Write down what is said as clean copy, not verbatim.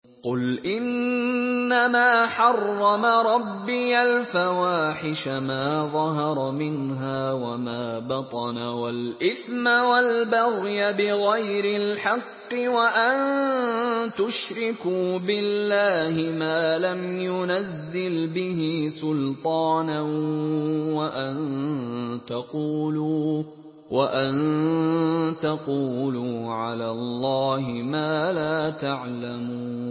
قُلْ إِنَّمَا حَرَّمَ رَبِّيَ الْفَوَاحِشَ مَا ظَهَرَ مِنْهَا وَمَا بَطَنَ وَالْإِثْمَ وَالْبَغْيَ بِغَيْرِ الْحَقِّ وَأَن تُشْرِكُوا بِاللَّهِ مَا لَمْ يُنَزِّلْ بِهِ سُلْطَانًا وَأَن تَقُولُوا عَلَى اللَّهِ مَا لَا تَعْلَمُونَ